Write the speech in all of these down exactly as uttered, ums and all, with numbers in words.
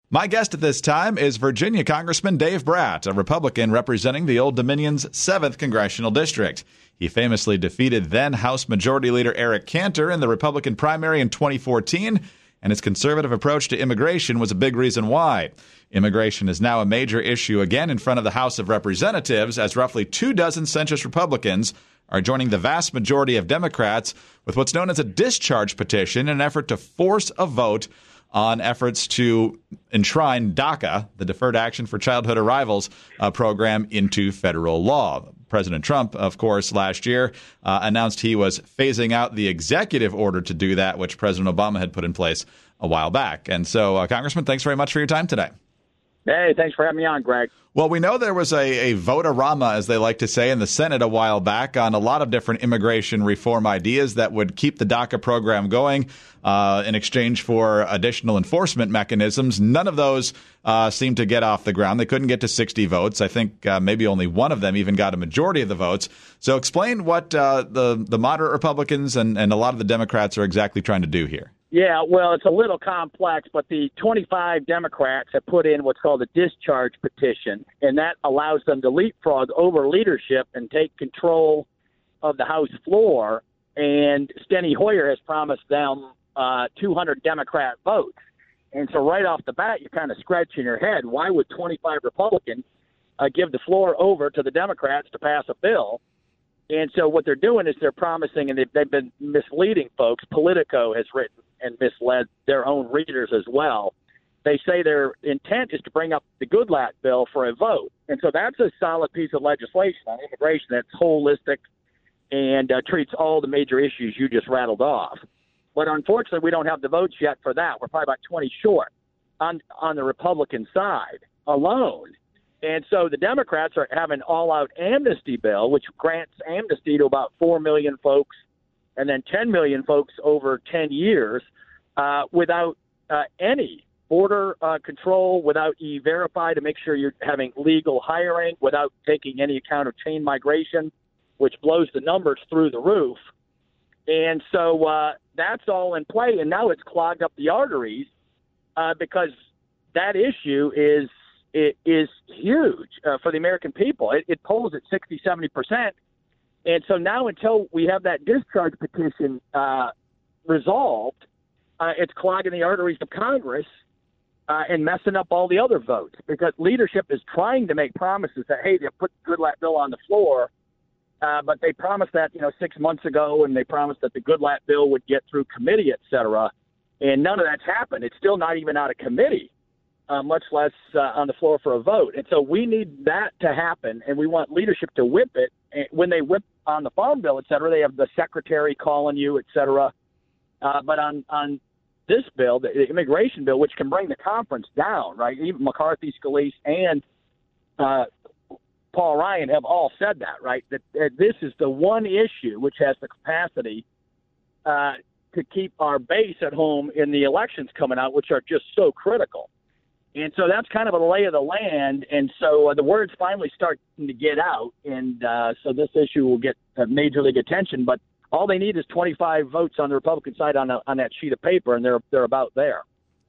My guest at this time is Virginia Congressman Dave Brat, a Republican representing the Old Dominion's seventh Congressional District. He famously defeated then House Majority Leader Eric Cantor in the Republican primary in twenty fourteen, and his conservative approach to immigration was a big reason why. Immigration is now a major issue again in front of the House of Representatives, as roughly two dozen centrist Republicans are joining the vast majority of Democrats with what's known as a discharge petition in an effort to force a vote on efforts to enshrine DACA, the Deferred Action for Childhood Arrivals uh, program, into federal law. President Trump, of course, last year uh, announced he was phasing out the executive order to do that, which President Obama had put in place a while back. And so, uh, Congressman, thanks very much for your time today. Hey, thanks for having me on, Greg. Well, we know there was a, a vote-a-rama, as they like to say, in the Senate a while back on a lot of different immigration reform ideas that would keep the DACA program going uh, in exchange for additional enforcement mechanisms. None of those uh, seemed to get off the ground. They couldn't get to sixty votes. I think uh, maybe only one of them even got a majority of the votes. So explain what uh, the, the moderate Republicans and, and a lot of the Democrats are exactly trying to do here. Yeah, well, it's a little complex, but the twenty-five Democrats have put in what's called a discharge petition, and that allows them to leapfrog over leadership and take control of the House floor. And Steny Hoyer has promised them uh, two hundred Democrat votes. And so right off the bat, you're kind of scratching your head. Why would twenty-five Republicans uh, give the floor over to the Democrats to pass a bill? And so what they're doing is they're promising, and they've, they've been misleading folks. Politico has written and misled their own readers as well. They say their intent is to bring up the Goodlatte bill for a vote. And so that's a solid piece of legislation on immigration that's holistic and uh, treats all the major issues you just rattled off. But unfortunately, we don't have the votes yet for that. We're probably about twenty short on, on the Republican side alone. And so the Democrats are having an all-out amnesty bill, which grants amnesty to about four million folks and then ten million folks over ten years uh, without uh, any border uh, control, without E-Verify to make sure you're having legal hiring, without taking any account of chain migration, which blows the numbers through the roof. And so uh, that's all in play, and now it's clogged up the arteries uh, because that issue is it is huge uh, for the American people. It, it polls at sixty, seventy percent. And so now until we have that discharge petition uh, resolved, uh, it's clogging the arteries of Congress uh, and messing up all the other votes because leadership is trying to make promises that, hey, they'll put the Goodlatte bill on the floor, uh, but they promised that, you know, six months ago, and they promised that the Goodlatte bill would get through committee, et cetera, and none of that's happened. It's still not even out of committee. Uh, much less uh, on the floor for a vote. And so we need that to happen, and we want leadership to whip it. And when they whip on the farm bill, et cetera, they have the secretary calling you, et cetera. Uh, but on, on this bill, the immigration bill, which can bring the conference down, right? Even McCarthy, Scalise, and uh, Paul Ryan have all said that, right? That, that this is the one issue which has the capacity uh, to keep our base at home in the elections coming out, which are just so critical. And so that's kind of a lay of the land. And so uh, the words finally start to get out. And uh, so this issue will get uh, major league attention. But all they need is twenty-five votes on the Republican side on, a, on that sheet of paper, and they're they're about there.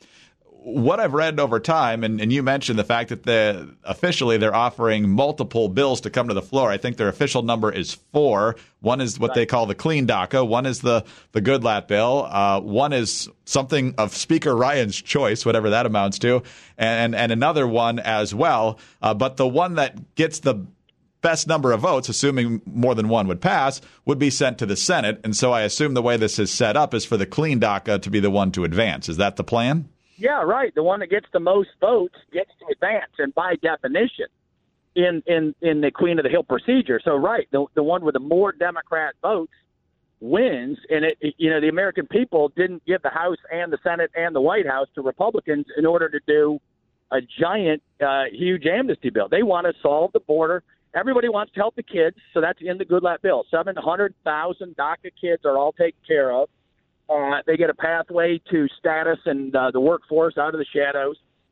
What I've read over time, and, and you mentioned the fact that the, officially they're offering multiple bills to come to the floor. I think their official number is four. One is what right. they call the clean DACA. One is the, the Goodlatte bill. Uh, one is something of Speaker Ryan's choice, whatever that amounts to, and, and another one as well. Uh, but the one that gets the best number of votes, assuming more than one would pass, would be sent to the Senate. And so I assume the way this is set up is for the clean DACA to be the one to advance. Is that the plan? Yeah, right. The one that gets the most votes gets to advance, and by definition, in, in, in the Queen of the Hill procedure. So, right, the the one with the more Democrat votes wins, and it, it you know the American people didn't give the House and the Senate and the White House to Republicans in order to do a giant, uh, huge amnesty bill. They want to solve the border. Everybody wants to help the kids, so that's in the Goodlatte bill. seven hundred thousand DACA kids are all taken care of. Uh, they get a pathway to status and uh, the workforce out of the shadows.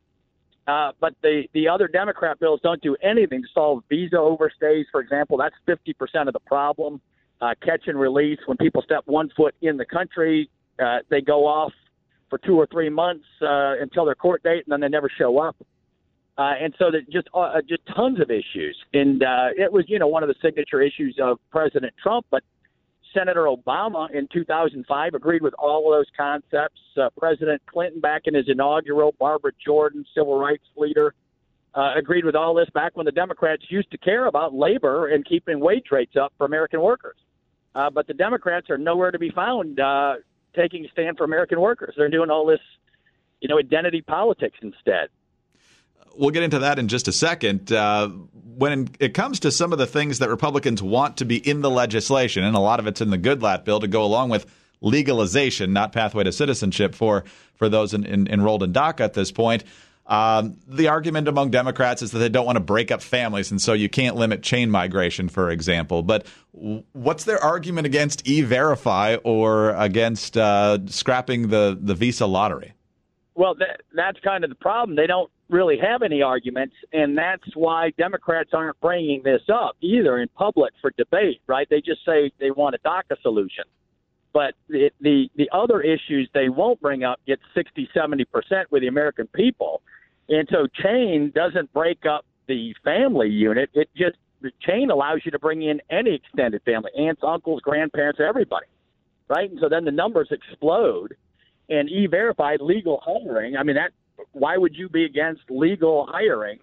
Uh, but the, the other Democrat bills don't do anything to solve visa overstays, for example. That's fifty percent of the problem. Uh, catch and release, when people step one foot in the country, uh, they go off for for two or three months uh, until their court date, and then they never show up. Uh, and so that just uh, just tons of issues. And uh, it was, you know, one of the signature issues of President Trump, but Senator Obama in two thousand five agreed with all of those concepts. Uh, President Clinton back in his inaugural, Barbara Jordan, civil rights leader, uh, agreed with all this back when the Democrats used to care about labor and keeping wage rates up for American workers. Uh, but the Democrats are nowhere to be found uh, taking a stand for American workers. They're doing all this, you know, identity politics instead. We'll get into that in just a second. Uh, when it comes to some of the things that Republicans want to be in the legislation, and a lot of it's in the Goodlatte bill to go along with legalization, not pathway to citizenship for, for those in, in, enrolled in DACA at this point, um, the argument among Democrats is that they don't want to break up families, and so you can't limit chain migration, for example. But what's their argument against E-Verify or against uh, scrapping the, the visa lottery? Well, that, that's kind of the problem. They don't really have any arguments, and that's why Democrats aren't bringing this up either in public for debate, right? They just say they want a DACA solution. But the the, the other issues they won't bring up get sixty, seventy percent with the American people. And so chain doesn't break up the family unit. It just, the chain allows you to bring in any extended family, aunts, uncles, grandparents, everybody, right? And so then the numbers explode. And E-Verify, legal hiring, I mean, that. Why would you be against legal hiring?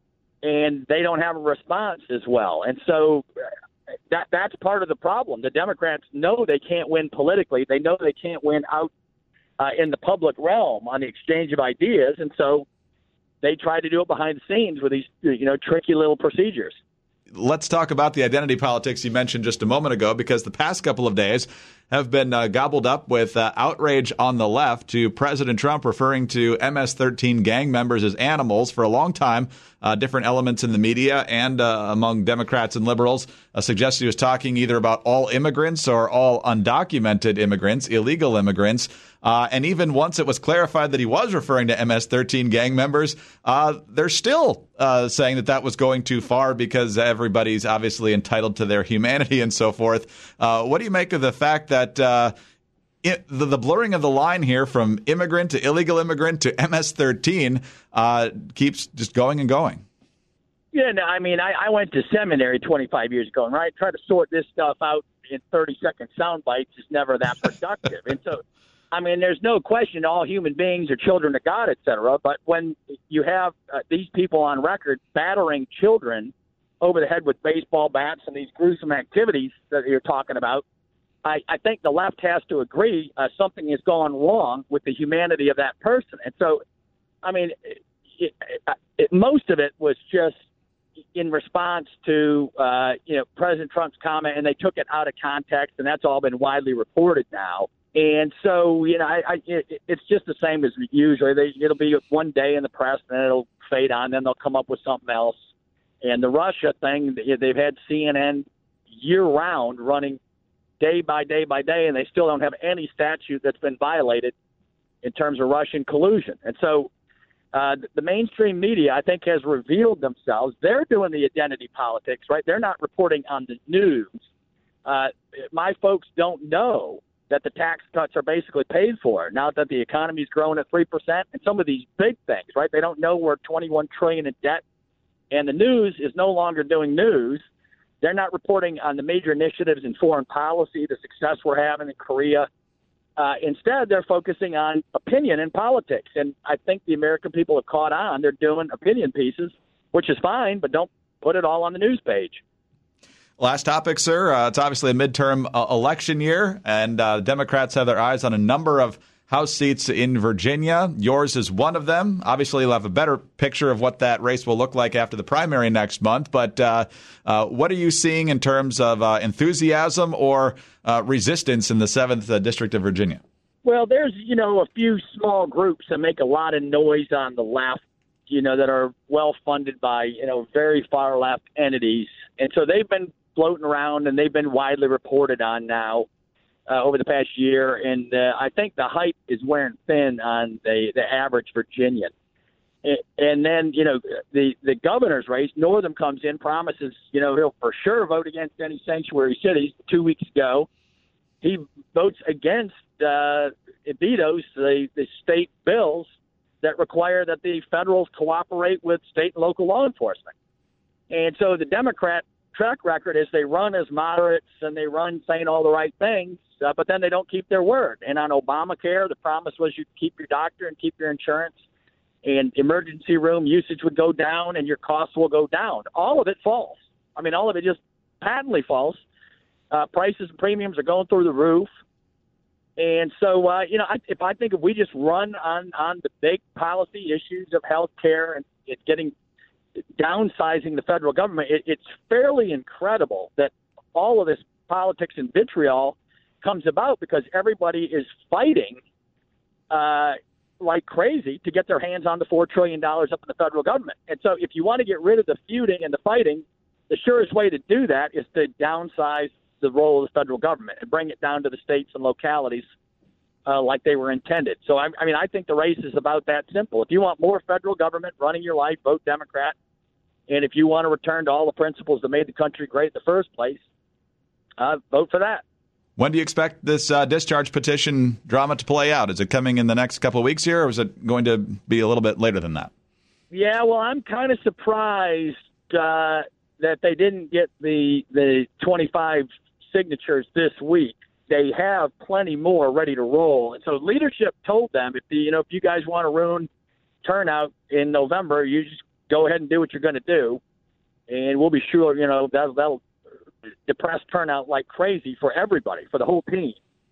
And they don't have a response as well. And so that that's part of the problem. The Democrats know they can't win politically. They know they can't win out uh, in the public realm on the exchange of ideas. And so they try to do it behind the scenes with these, you know, tricky little procedures. Let's talk about the identity politics you mentioned just a moment ago, because the past couple of days have been uh, gobbled up with uh, outrage on the left to President Trump referring to M S thirteen gang members as animals. For a long time, uh, different elements in the media and uh, among Democrats and liberals uh, suggested he was talking either about all immigrants or all undocumented immigrants, illegal immigrants. Uh, and even once it was clarified that he was referring to M S thirteen gang members, uh, they're still uh, saying that that was going too far because everybody's obviously entitled to their humanity and so forth. Uh, what do you make of the fact that uh, it, the, the blurring of the line here from immigrant to illegal immigrant to M S thirteen uh, keeps just going and going? Yeah, no, I mean, I, I went to seminary twenty-five years ago, and right, try to sort this stuff out in thirty-second sound bites is never that productive. And so, I mean, there's no question all human beings are children of God, et cetera. But when you have uh, these people on record battering children over the head with baseball bats and these gruesome activities that you're talking about, I, I think the left has to agree uh, something has gone wrong with the humanity of that person. And so, I mean, it, it, it, most of it was just in response to, uh, you know, President Trump's comment, and they took it out of context, and that's all been widely reported now. And so, you know, I, I, it, it's just the same as usually. They, it'll be one day in the press, and then it'll fade on. Then they'll come up with something else. And the Russia thing, they've had C N N year-round running day by day by day, and they still don't have any statute that's been violated in terms of Russian collusion. And so uh, the mainstream media, I think, has revealed themselves. They're doing the identity politics, right? They're not reporting on the news. Uh, my folks don't know that the tax cuts are basically paid for now that the economy's growing at three percent, and some of these big things, right? They don't know we're twenty-one trillion dollars in debt, and the news is no longer doing news. They're not reporting on the major initiatives in foreign policy, the success we're having in Korea. Uh, instead, they're focusing on opinion and politics, and I think the American people have caught on. They're doing opinion pieces, which is fine, but don't put it all on the news page. Last topic, sir. Uh, it's obviously a midterm uh, election year, and uh, Democrats have their eyes on a number of House seats in Virginia. Yours is one of them. Obviously, you'll have a better picture of what that race will look like after the primary next month. But uh, uh, what are you seeing in terms of uh, enthusiasm or uh, resistance in the seventh uh, District of Virginia? Well, there's, you know, a few small groups that make a lot of noise on the left, you know, that are well funded by, you know, very far left entities. And so they've been floating around, and they've been widely reported on now uh, over the past year. And uh, I think the hype is wearing thin on the, the average Virginian. And, and then, you know, the, the governor's race, Northam comes in, promises, you know, he'll for sure vote against any sanctuary cities. Two weeks ago, he votes against uh, it vetoes the, the state bills that require that the federals cooperate with state and local law enforcement. And so the Democrat track record is they run as moderates and they run saying all the right things, uh, but then they don't keep their word. And on Obamacare, the promise was you'd keep your doctor and keep your insurance, and emergency room usage would go down and your costs will go down. All of it false. I mean, all of it just patently false. Uh, prices and premiums are going through the roof. And so, uh, you know, I, if I think if we just run on, on the big policy issues of health care and it's getting downsizing the federal government, it, it's fairly incredible that all of this politics and vitriol comes about because everybody is fighting uh, like crazy to get their hands on the four trillion dollars up in the federal government. And so if you want to get rid of the feuding and the fighting, the surest way to do that is to downsize the role of the federal government and bring it down to the states and localities uh, like they were intended. So, I, I mean, I think the race is about that simple. If you want more federal government running your life, vote Democrat. And if you want to return to all the principles that made the country great in the first place, uh, vote for that. When do you expect this uh, discharge petition drama to play out? Is it coming in the next couple of weeks here, or is it going to be a little bit later than that? Yeah, well, I'm kind of surprised uh, that they didn't get the the twenty-five signatures this week. They have plenty more ready to roll. And so leadership told them, if the, you know, if you guys want to ruin turnout in November, you just go ahead and do what you're going to do. And we'll be sure, you know, that'll, that'll depress turnout like crazy for everybody, for the whole team.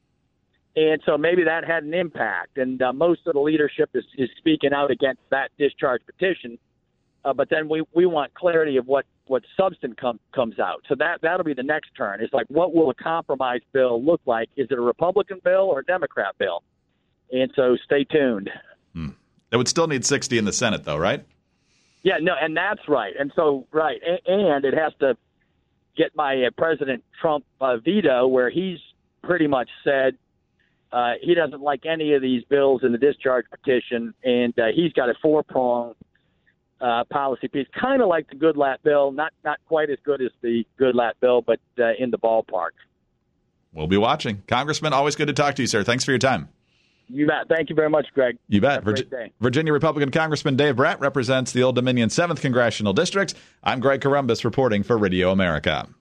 And so maybe that had an impact. And uh, most of the leadership is, is speaking out against that discharge petition. Uh, but then we, we want clarity of what, what substance com- comes out. So that, that'll be the next turn. It's like, what will a compromise bill look like? Is it a Republican bill or a Democrat bill? And so stay tuned. Hmm. It would still need sixty in the Senate, though, right? Yeah, no, and that's right. And so, right, a- and it has to get by uh, President Trump uh, veto, where he's pretty much said uh, he doesn't like any of these bills in the discharge petition, and uh, he's got a four-prong Uh, policy piece, kind of like the Goodlatte bill, not not quite as good as the Goodlatte bill, but uh, in the ballpark. We'll be watching. Congressman, always good to talk to you, sir. Thanks for your time. You bet. Thank you very much, Greg. You bet. Have a great day. Virginia Republican Congressman Dave Brat represents the Old Dominion seventh Congressional District. I'm Greg Corombos reporting for Radio America.